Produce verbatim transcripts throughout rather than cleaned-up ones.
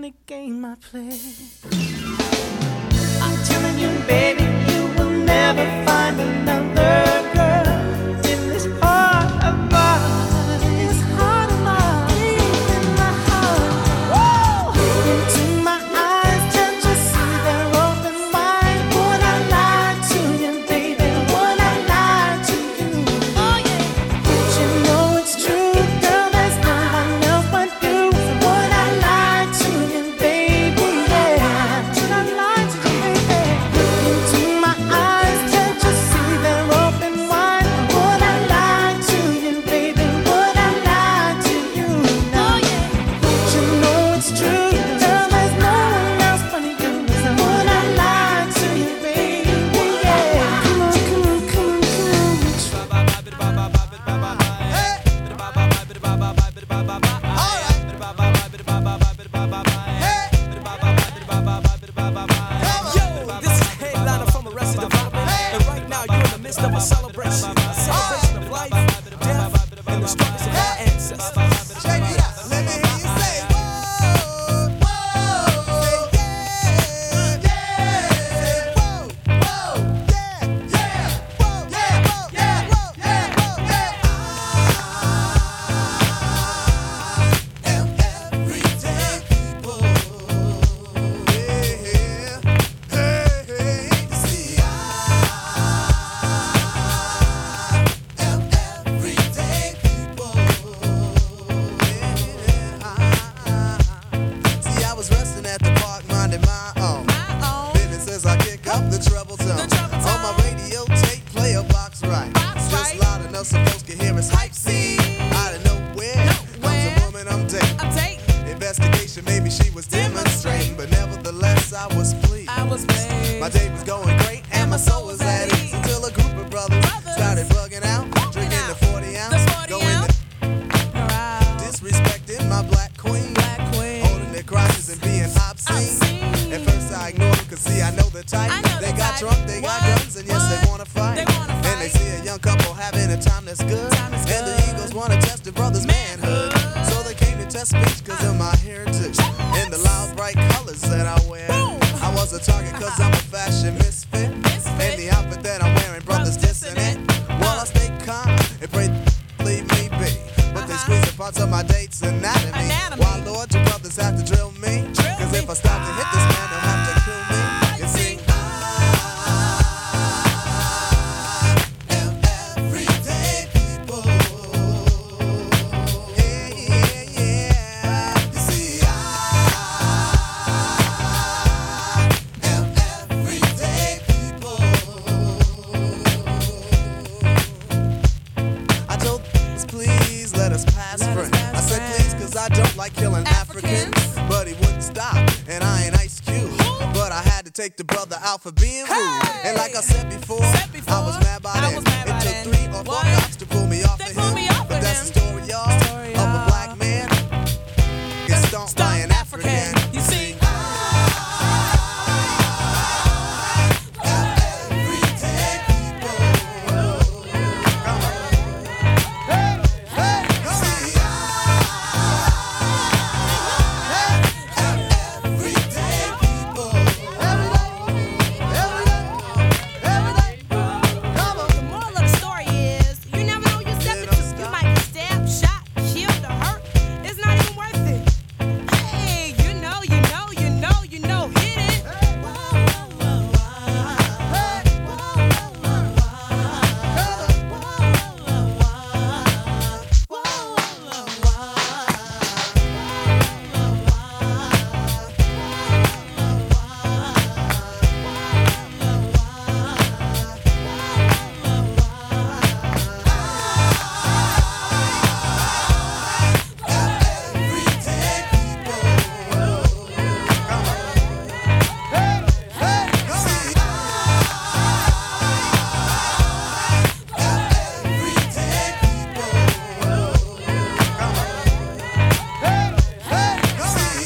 funny game I play. I'm telling you, baby, you will never find another girl in this part of mine, this heart of mine, in my heart. Woo! Into my eyes, can't you see they're open wide? Would I lie to you, baby? Would I lie to you? Oh yeah. But you know it's true, girl. There's no one else but you. So would I lie to you, baby? Yeah. Would I lie to you, baby? Into my eyes, can't you see they're open wide? Would I lie to you, baby? Would I lie to you? Oh yeah. But you know it's true, girl. There's no one else but you. So would I lie to you, baby? Yeah. Come on, come on, come on, come on. Yo, this is the headliner from Arrested Development, and right now you're in the midst of a celebration, a celebration of life, death, and the struggles of our ancestors. Check it out. Let me hear you say, whoa, whoa, say yeah, yeah, say whoa, whoa, yeah, yeah, whoa, yeah, whoa, yeah, whoa, yeah, whoa, yeah. I am everyday people. Yeah, hey, hey, you see, I am everyday people. See, I was resting at the park, minding my own business as I kick up the treble tone. On my radio tape, play a box right, just loud enough so folks can hear us hype. See, out of nowhere comes a woman I'm dating. Investigation, maybe she was demonstrating, but nevertheless I was pleased. My day was going great and my soul was at ease until a group of brothers started bugging out, drinking the forty ounce, going to disrespecting my black queen, holding their crotches and being obscene. At first I ignored them, cause see I know the type. I know They the got type. drunk, they got What? guns, and yes they What? wanna fight. They wanna And they fight. see a young couple having a time that's good, Time that's and the good. Eagles wanna test the brother's manhood. So they came to test speech cause of my heritage and the loud bright colors that I wear. Boom. I was a target cause I'm a fashion misfit, and the outfit that I'm wearing, brothers dissing it. Well, I stay calm and pray leave me be, but they squeeze the parts of my date's anatomy. Anatomy. Why, Lord, you brothers have to drill me? Drill Cause me. if I stop to hit this man, they'll have to kill me. You see, I am everyday people. Yeah, yeah, yeah. You see, I am everyday people. I told us, please let us pass Let us friends. pass I said, friends. please, cause I don't like killing Africans. Africans. But he wouldn't stop, and I ain't Ice Cube. But I had to take the brother out for being rude. Hey! And like I said before, Said before, I was mad by I then. was mad It by took then. three or four What? cops to pull me off They of pulled him. me off but of that's him. the story, y'all, Story, of a y'all. black man gets stomped by an African. You see, Everyday people. Come on. Hey, hey, see, I am everyday people. Every day, every day, every day. Come on. the moral of the story is, you never know who you're stepping to. You might be stabbed, shot, killed, or hurt. It's not even worth it. Hey, you know, you know, you know, you know, hit it. Everyday people. Come on. Hey, hey, see, everyday people. Come on. Hey, hey, see,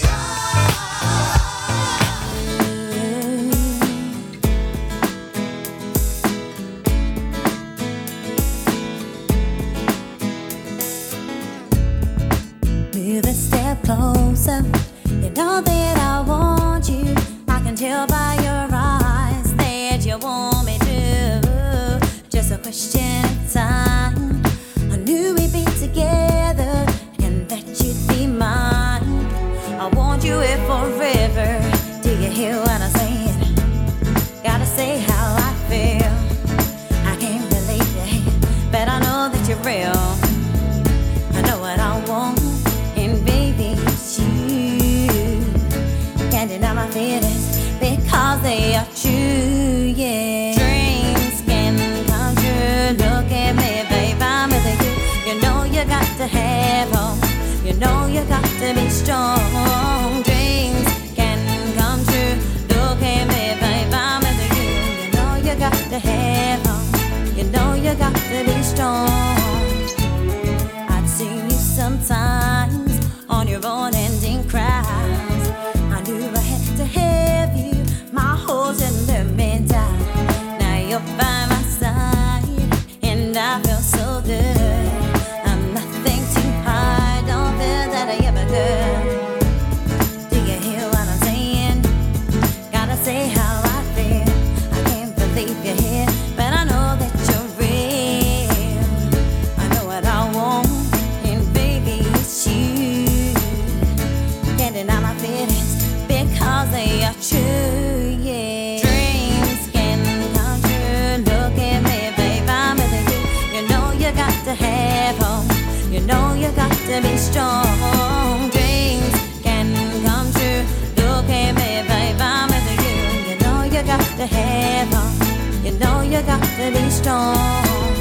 Move a step closer. You know that are true, yeah. Dreams can come true. Look at me, babe, I'm with you. You know you got to have hope. You know you got to be strong. Dreams can come true. Look at me, babe, I'm with you. You know you got to have hope. You know you got to be strong. I'd see you sometimes on your own ending crowds. I knew I had to have you. My holes and let me down. Now you're by my side, and I feel so good. I'm nothing too hard. Don't feel that I ever could. Do you hear what I'm saying? Gotta say how I feel. I can't believe you're here, but I know that you're real. I know what I want, and baby, it's you. Getting out my feelings because they are true, yeah. Dreams can come true. Look at me, babe, I'm with you. You know you got to have hope. You know you got to be strong. Dreams can come true. Look at me, babe, I'm with you. You know you got to have hope. You know you got to be strong.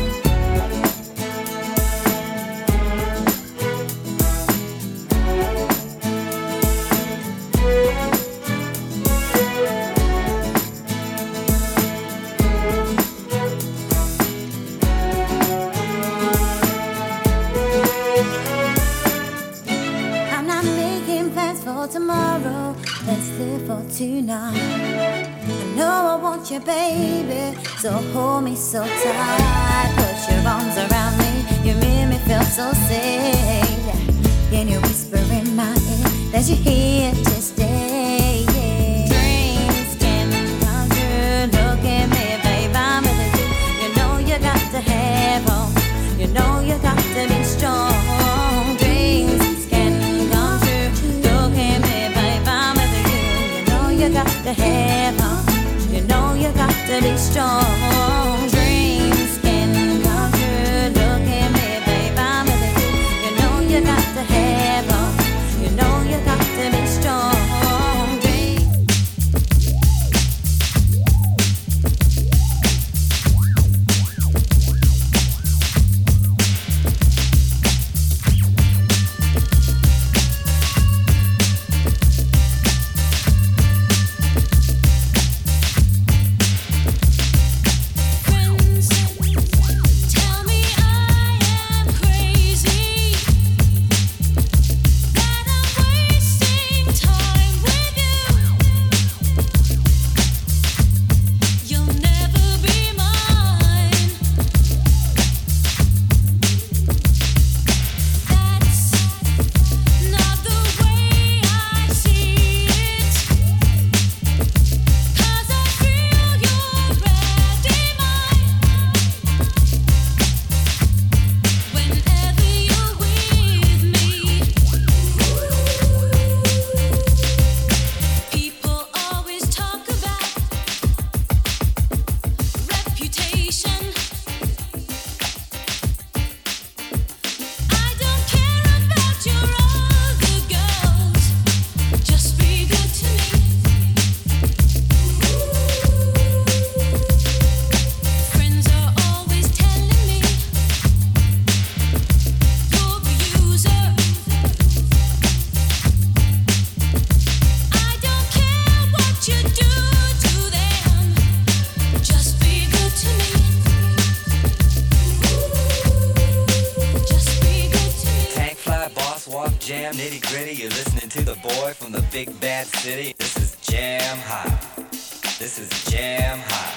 I'm not making plans for tomorrow. Let's live for tonight. I know I want you, baby, so hold me so tight. Put your arms around me, you make me feel so safe. Can you whisper in my ear that you're here to stay? Yeah. Dreams can come true. Look at me, babe, I'm with you. You know you got to have hope. You know you got to be strong. Dreams can come true. Look at me, babe, I'm with you. You know you got to have hope. You know you got to be strong. Dreams can come true. Look at me, babe, I'm with you. You know you got to have hope. You know you got to be strong. Big bad city. This is jam hot. This is jam hot.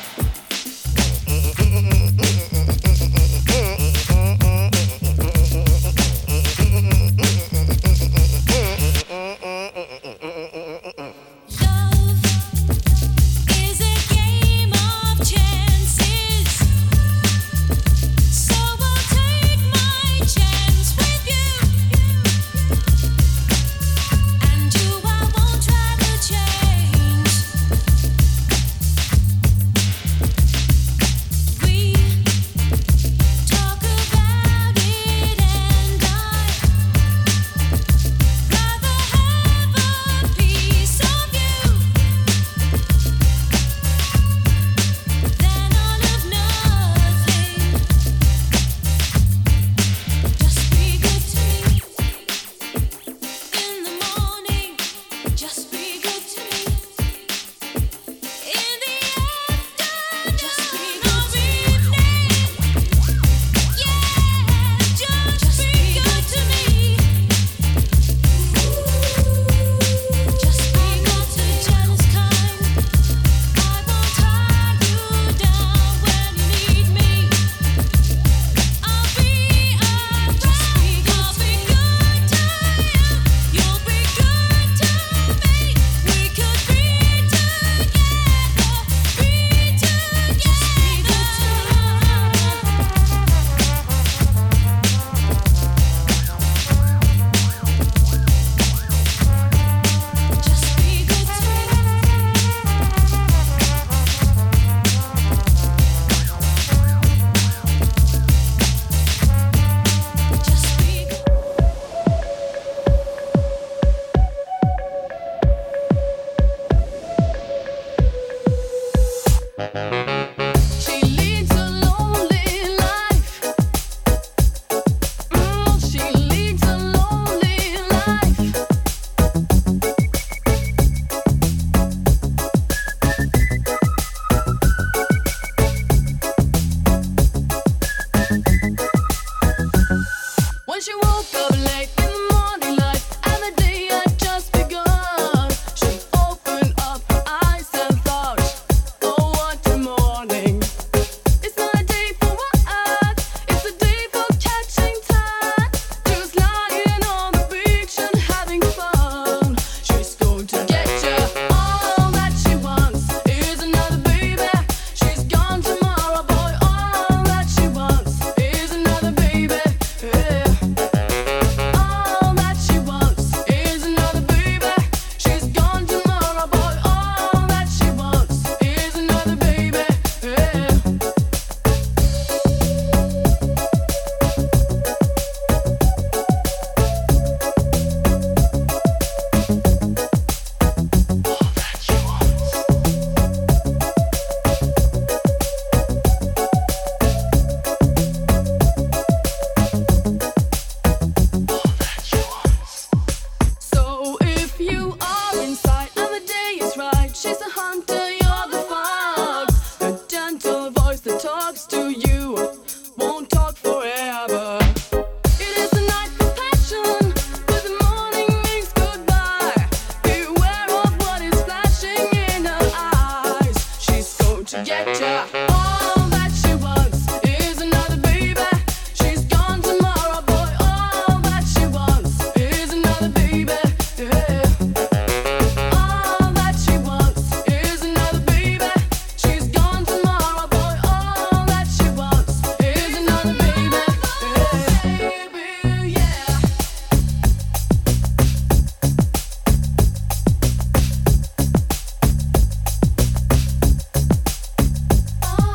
Oh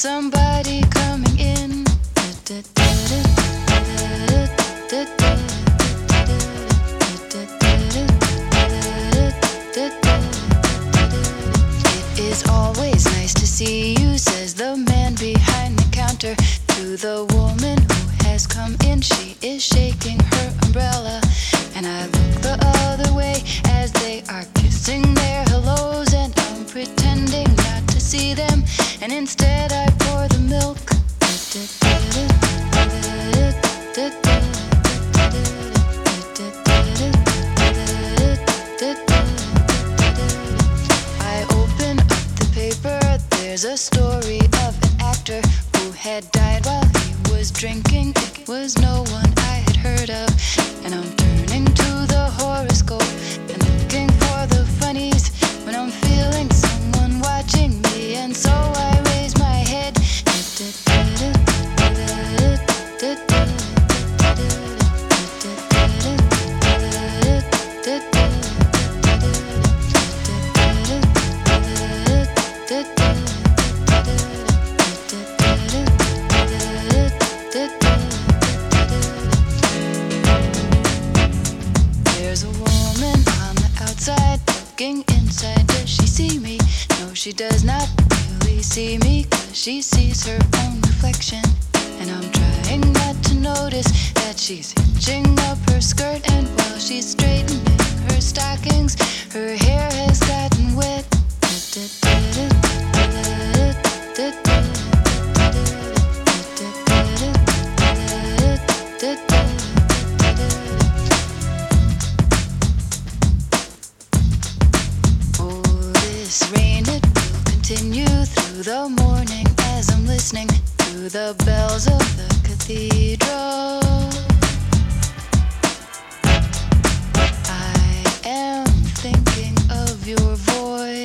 somebody coming in. It is always nice to see you, says the man behind the counter to the woman who has come in. She is shaking her umbrella, and I look the other way as they are kissing their hellos, and I'm pretending not to see them, and instead I pour the milk. I open up the paper, there's a story of an actor who had died while he was drinking. It was no one I had heard of, and I'm turning to the horoscope and looking for the funnies when I'm feeling someone watching me, and so I raise my head. There's a woman on the outside looking inside. Does she see me? No, she does not really see me, 'cause she sees her own reflection. And I'm trying not to notice that she's hitching up her skirt, and while she's straightening her stockings, her hair has gotten wet. Oh, this rain, it will continue through the morning as I'm listening to the bells of the cathedral. I am thinking of your voice.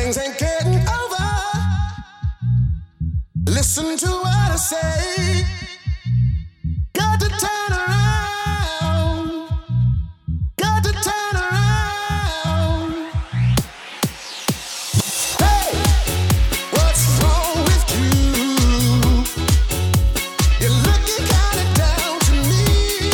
things ain't getting over. Listen to what I say. Got to turn around. Got to turn around. Hey, what's wrong with you? You're looking kind of down to me.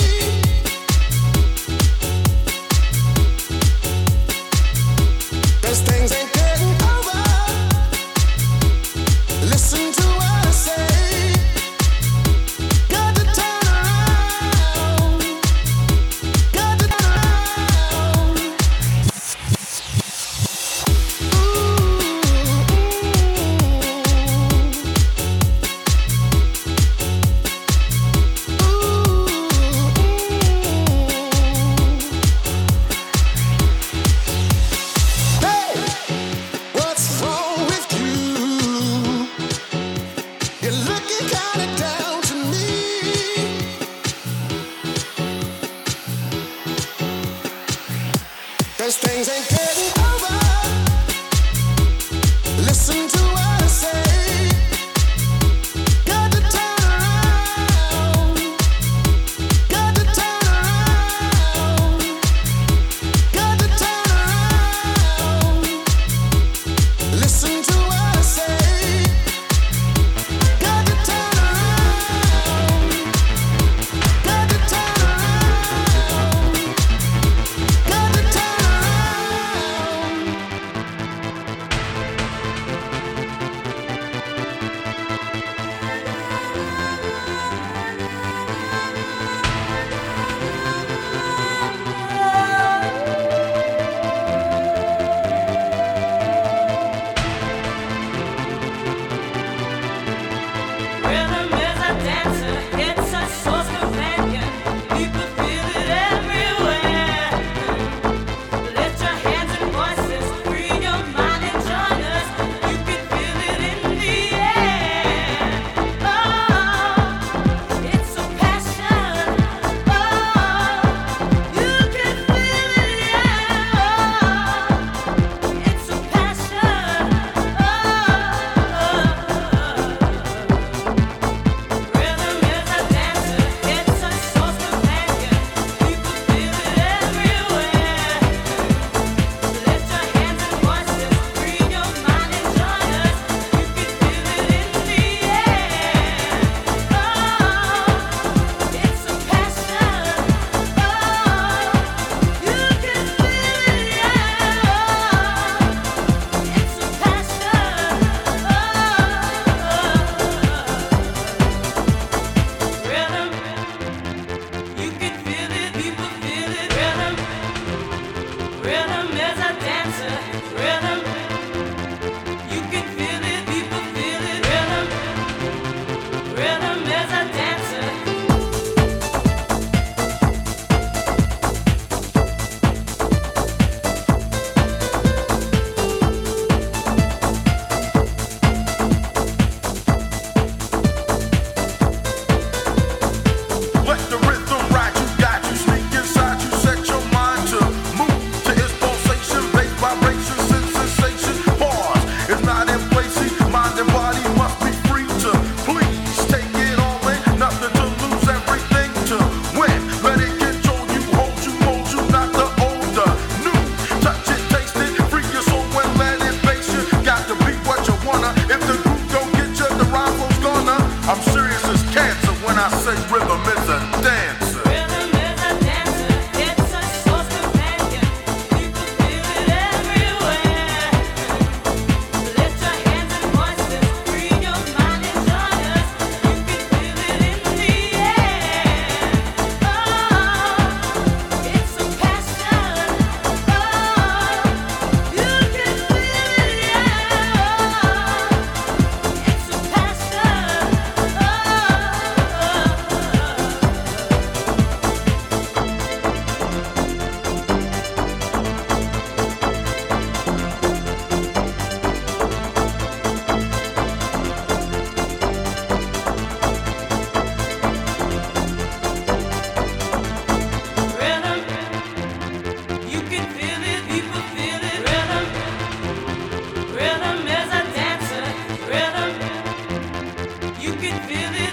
Those things ain't getting over. Listen to what I say. You can feel it